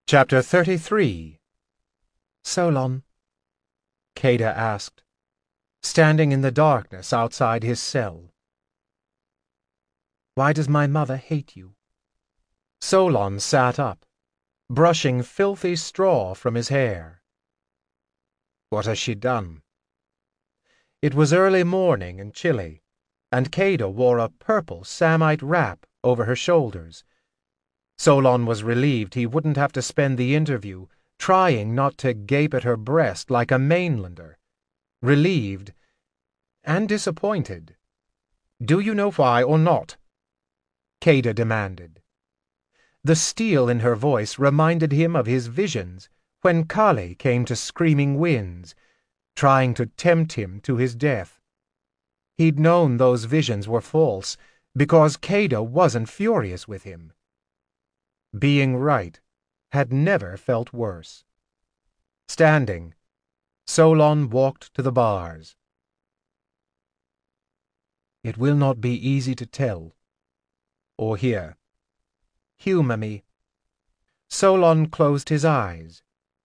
Chapter 33. Solon, Keda asked, standing in the darkness outside his cell. Why does my mother hate you? Solon sat up, brushing filthy straw from his hair. What has she done? It was early morning and chilly, and Keda wore a purple Samite wrap over her shoulders. Solon was relieved he wouldn't have to spend the interview trying not to gape at her breast like a mainlander. Relieved and disappointed. "Do you know why or not?" Keda demanded. The steel in her voice reminded him of his visions when Kali came to Screaming Winds, trying to tempt him to his death. He'd known those visions were false because Keda wasn't furious with him. Being right had never felt worse. Standing, Solon walked to the bars. It will not be easy to tell or hear. Humor me. Solon closed his eyes.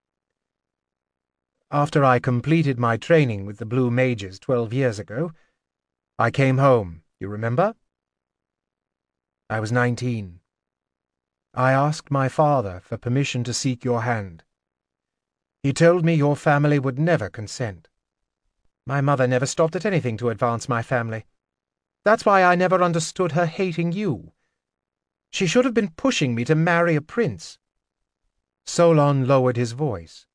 After I completed my training with the Blue Mages 12 years ago, I came home, you remember? I was 19. I asked my father for permission to seek your hand. He told me your family would never consent. My mother never stopped at anything to advance my family. That's why I never understood her hating you. She should have been pushing me to marry a prince. Solon lowered his voice.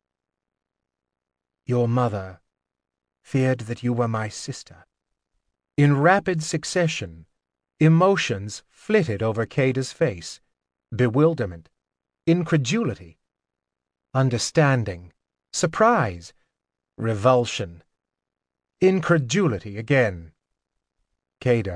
Your mother feared that you were my sister. In rapid succession, emotions flitted over Keda's face. Bewilderment, incredulity, understanding, surprise, revulsion, incredulity again. Keda,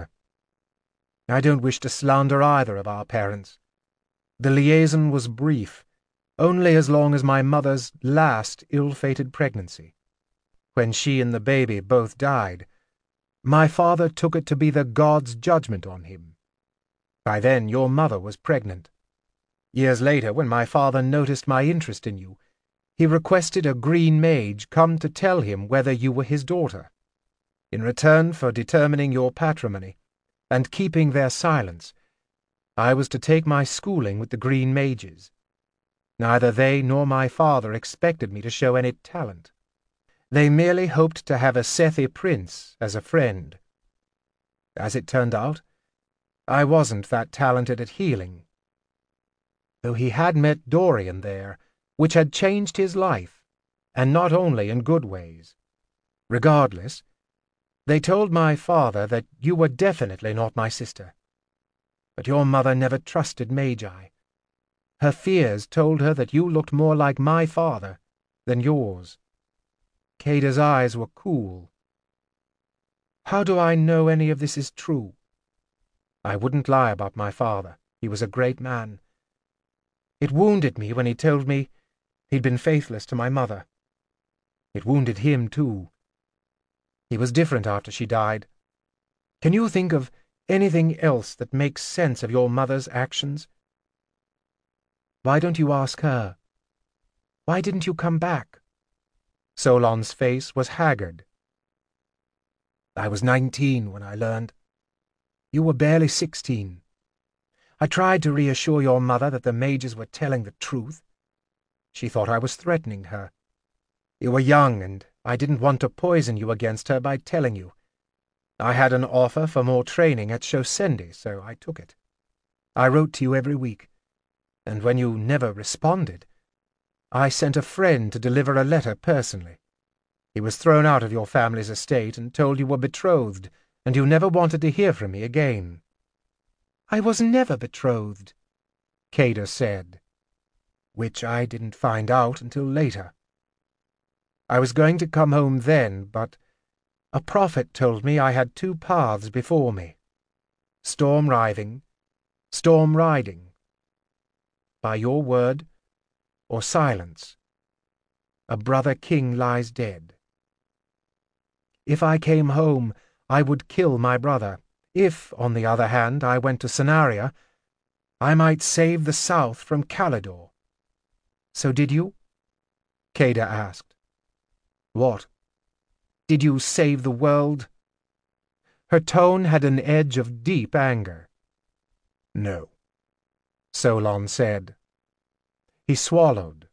I don't wish to slander either of our parents. The liaison was brief, only as long as my mother's last ill-fated pregnancy. When she and the baby both died, my father took it to be the gods' judgment on him. By then your mother was pregnant. Years later, when my father noticed my interest in you, he requested a green mage come to tell him whether you were his daughter. In return for determining your patrimony and keeping their silence, I was to take my schooling with the green mages. Neither they nor my father expected me to show any talent. They merely hoped to have a Sethi prince as a friend. As it turned out, I wasn't that talented at healing, though he had met Dorian there, which had changed his life, and not only in good ways. Regardless, they told my father that you were definitely not my sister. But your mother never trusted Magi. Her fears told her that you looked more like my father than yours. Keda's eyes were cool. How do I know any of this is true? I wouldn't lie about my father. He was a great man. It wounded me when he told me he'd been faithless to my mother. It wounded him, too. He was different after she died. Can you think of anything else that makes sense of your mother's actions? Why don't you ask her? Why didn't you come back? Solon's face was haggard. I was 19 when I learned. You were barely 16. I tried to reassure your mother that the mages were telling the truth. She thought I was threatening her. You were young, and I didn't want to poison you against her by telling you. I had an offer for more training at Shosendi, so I took it. I wrote to you every week, and when you never responded, I sent a friend to deliver a letter personally. He was thrown out of your family's estate and told you were betrothed, and you never wanted to hear from me again. I was never betrothed, Keda said, which I didn't find out until later. I was going to come home then, but a prophet told me I had two paths before me. Storm riding. By your word, or silence. A brother king lies dead. If I came home, I would kill my brother. If, on the other hand, I went to Cenaria, I might save the south from Calidor. So did you? Caeda asked. What? Did you save the world? Her tone had an edge of deep anger. No, Solon said. He swallowed.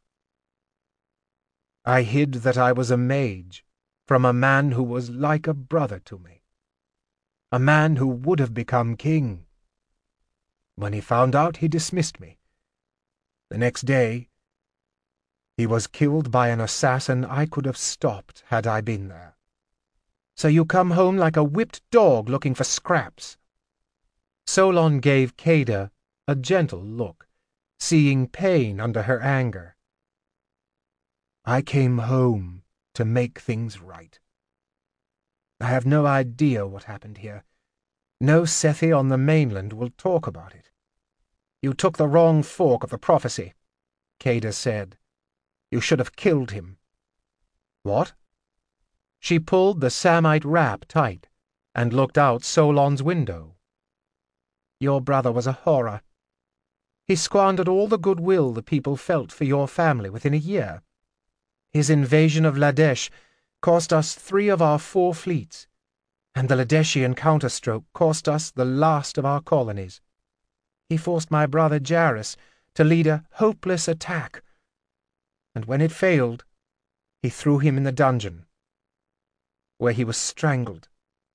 I hid that I was a mage from a man who was like a brother to me. A man who would have become king. When he found out, he dismissed me. The next day, he was killed by an assassin I could have stopped had I been there. So you come home like a whipped dog looking for scraps. Solon gave Caeda a gentle look, seeing pain under her anger. I came home to make things right. I have no idea what happened here. No Sethi on the mainland will talk about it. You took the wrong fork of the prophecy, Caeda said. You should have killed him. What? She pulled the Samite wrap tight and looked out Solon's window. Your brother was a horror. He squandered all the goodwill the people felt for your family within a year. His invasion of Ladesh cost us 3 of our 4 fleets, and the Ladeshian counterstroke cost us the last of our colonies. He forced my brother Jairus to lead a hopeless attack, and when it failed, he threw him in the dungeon, where he was strangled.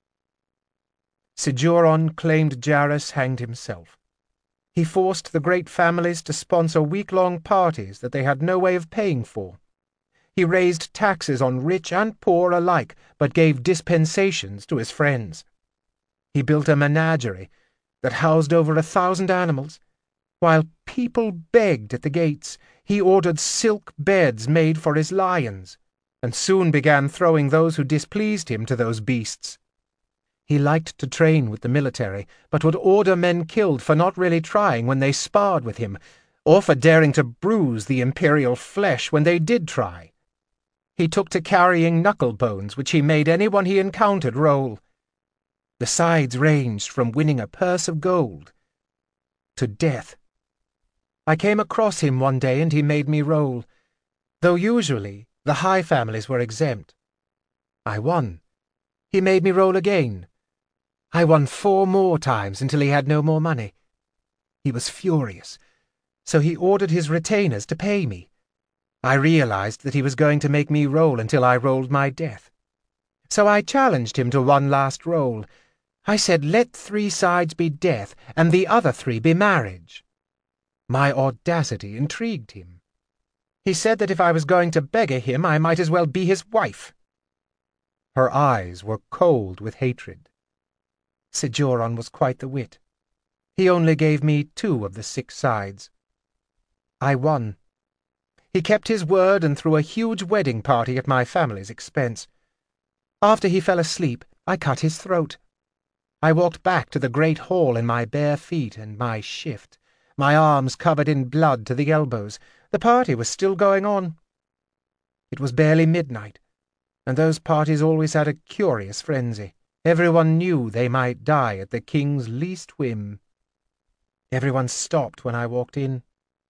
Sijuron claimed Jairus hanged himself. He forced the great families to sponsor week-long parties that they had no way of paying for. He raised taxes on rich and poor alike, but gave dispensations to his friends. He built a menagerie that housed over 1,000 animals. While people begged at the gates, he ordered silk beds made for his lions, and soon began throwing those who displeased him to those beasts. He liked to train with the military, but would order men killed for not really trying when they sparred with him, or for daring to bruise the imperial flesh when they did try. He took to carrying knuckle bones, which he made anyone he encountered roll. The sides ranged from winning a purse of gold to death. I came across him one day and he made me roll, though usually the high families were exempt. I won. He made me roll again. I won 4 more times until he had no more money. He was furious, so he ordered his retainers to pay me. I realized that he was going to make me roll until I rolled my death. So I challenged him to one last roll. I said, let 3 sides be death, and the other 3 be marriage. My audacity intrigued him. He said that if I was going to beggar him, I might as well be his wife. Her eyes were cold with hatred. Sijuron was quite the wit. He only gave me 2 of the 6 sides. I won. He kept his word and threw a huge wedding party at my family's expense. After he fell asleep, I cut his throat. I walked back to the great hall in my bare feet and my shift, my arms covered in blood to the elbows. The party was still going on. It was barely midnight, and those parties always had a curious frenzy. Everyone knew they might die at the king's least whim. Everyone stopped when I walked in.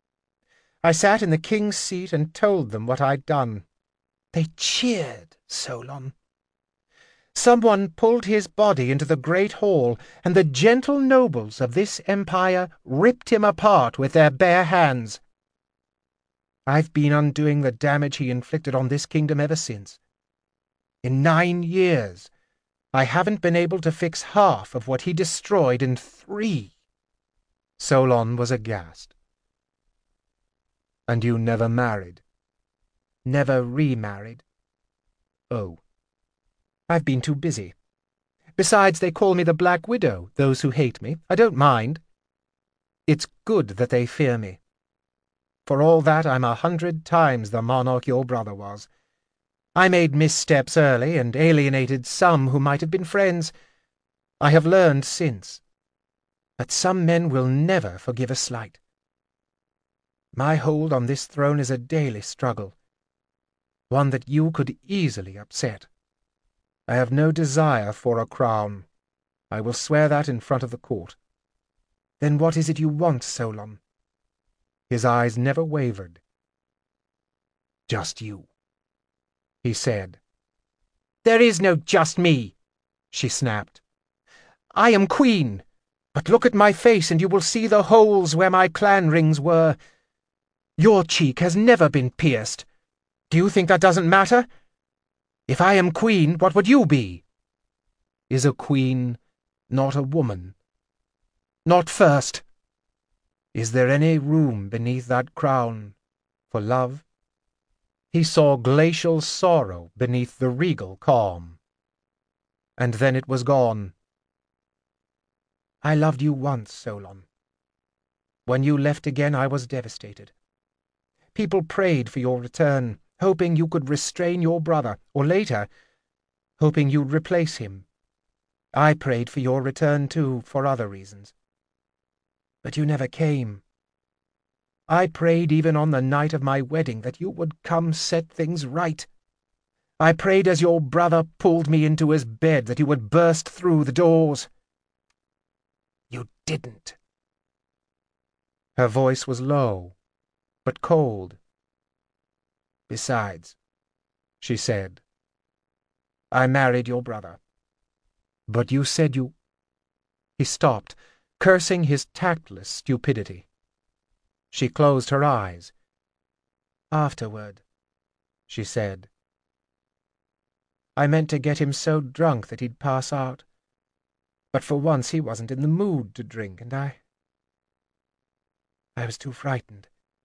I sat in the king's seat and told them what I'd done. They cheered, Solon. Someone pulled his body into the great hall, and the gentle nobles of this empire ripped him apart with their bare hands. I've been undoing the damage he inflicted on this kingdom ever since. In 9 years, I haven't been able to fix half of what he destroyed in 3. Solon was aghast. And you never married? Never remarried. Oh. I've been too busy. Besides, they call me the Black Widow, those who hate me. I don't mind. It's good that they fear me. For all that, I'm 100 times the monarch your brother was. I made missteps early and alienated some who might have been friends. I have learned since that some men will never forgive a slight. My hold on this throne is a daily struggle, one that you could easily upset. I have no desire for a crown. I will swear that in front of the court. Then what is it you want, Solon? His eyes never wavered. Just you," he said. "There is no just me," she snapped. "I am queen, but look at my face and you will see the holes where my clan rings were. Your cheek has never been pierced. Do you think that doesn't matter? If I am queen, what would you be?" "Is a queen not a woman?" "Not first." "Is there any room beneath that crown for love?" He saw glacial sorrow beneath the regal calm. And then it was gone. "I loved you once, Solon. When you left again, I was devastated. People prayed for your return, hoping you could restrain your brother, or later, hoping you'd replace him. I prayed for your return, too, for other reasons. But you never came. I prayed even on the night of my wedding that you would come set things right. I prayed as your brother pulled me into his bed that you would burst through the doors. You didn't." Her voice was low, but cold. "Besides," she said, "I married your brother. But you said you—" He stopped, cursing his tactless stupidity. She closed her eyes. "Afterward," she said. "I meant to get him so drunk that he'd pass out. But for once he wasn't in the mood to drink, and I was too frightened.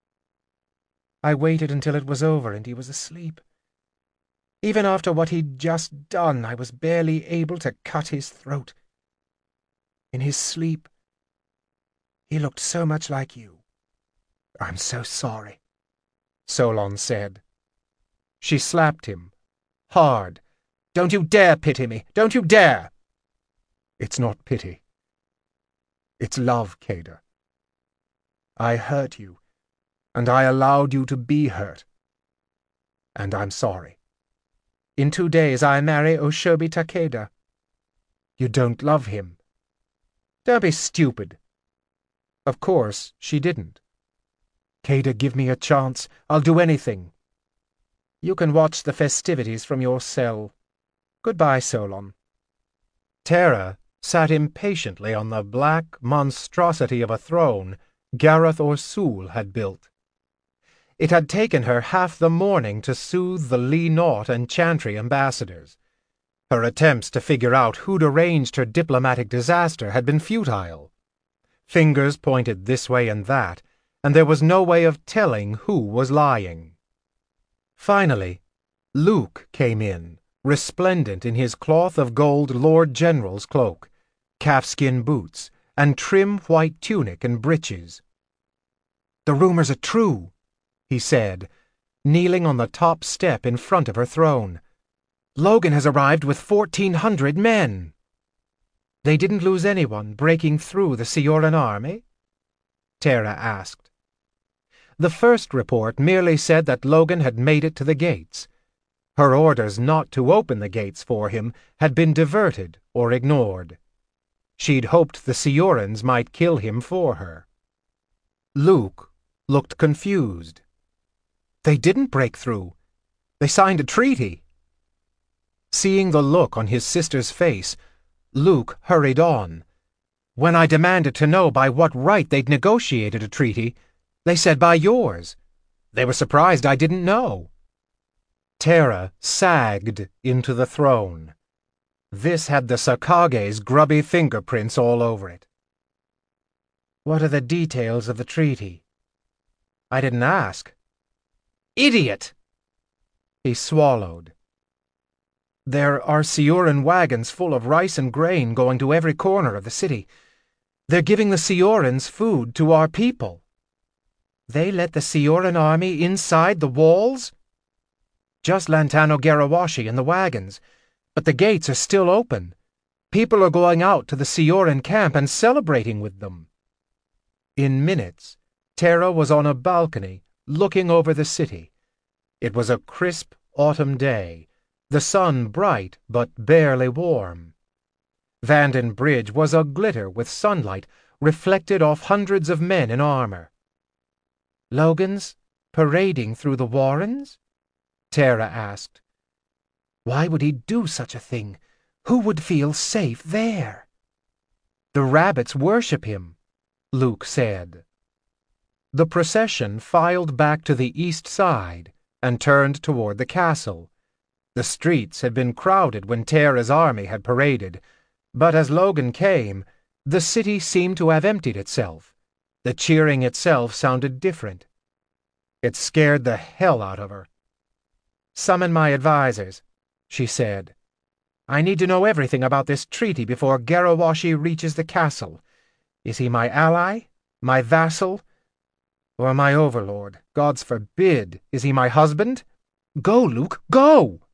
I waited until it was over and he was asleep. Even after what he'd just done, I was barely able to cut his throat. In his sleep, he looked so much like you." "I'm so sorry," Solon said. She slapped him, hard. "Don't you dare pity me! Don't you dare!" "It's not pity. It's love, Keda. I hurt you, and I allowed you to be hurt. And I'm sorry. In 2 days I marry Oshobi Takeda. You don't love him." "Don't be stupid." Of course she didn't. "Keda, give me a chance. I'll do anything." "You can watch the festivities from your cell. Goodbye, Solon." Terra sat impatiently on the black monstrosity of a throne Gareth Orsul had built. It had taken her half the morning to soothe the Lee Naught and Chantry ambassadors. Her attempts to figure out who'd arranged her diplomatic disaster had been futile. Fingers pointed this way and that, and there was no way of telling who was lying. Finally, Luke came in, resplendent in his cloth of gold Lord General's cloak, calfskin boots, and trim white tunic and breeches. "The rumors are true," he said, kneeling on the top step in front of her throne. "Logan has arrived with 1,400 men." "They didn't lose anyone breaking through the Sioran army?" Terra asked. The first report merely said that Logan had made it to the gates. Her orders not to open the gates for him had been diverted or ignored. She'd hoped the Siorans might kill him for her. Luke looked confused. "They didn't break through. They signed a treaty." Seeing the look on his sister's face, Luke hurried on. "When I demanded to know by what right they'd negotiated a treaty, they said by yours. They were surprised I didn't know." Terra sagged into the throne. This had the Sakage's grubby fingerprints all over it. "What are the details of the treaty?" "I didn't ask." "Idiot!" He swallowed. "There are Sioran wagons full of rice and grain going to every corner of the city. They're giving the Siorans food to our people." "They let the Sioran army inside the walls?" "Just Lantano Garawashi and the wagons, but the gates are still open. People are going out to the Sioran camp and celebrating with them." In minutes, Terra was on a balcony looking over the city. It was a crisp autumn day, the sun bright but barely warm. Vanden Bridge was aglitter with sunlight reflected off hundreds of men in armor. "Logan's parading through the warrens?" Tara asked. Why would he do such a thing? Who would feel safe there? The rabbits worship him, Luke said. The procession filed back to the east side and turned toward the castle. The streets had been crowded when Tara's army had paraded, but as Logan came, the city seemed to have emptied itself. The cheering itself sounded different. It scared the hell out of her. "Summon my advisors," she said. "I need to know everything about this treaty before Garawashi reaches the castle. Is he my ally, my vassal, or my overlord? Gods forbid! Is he my husband? Go, Luke, go!"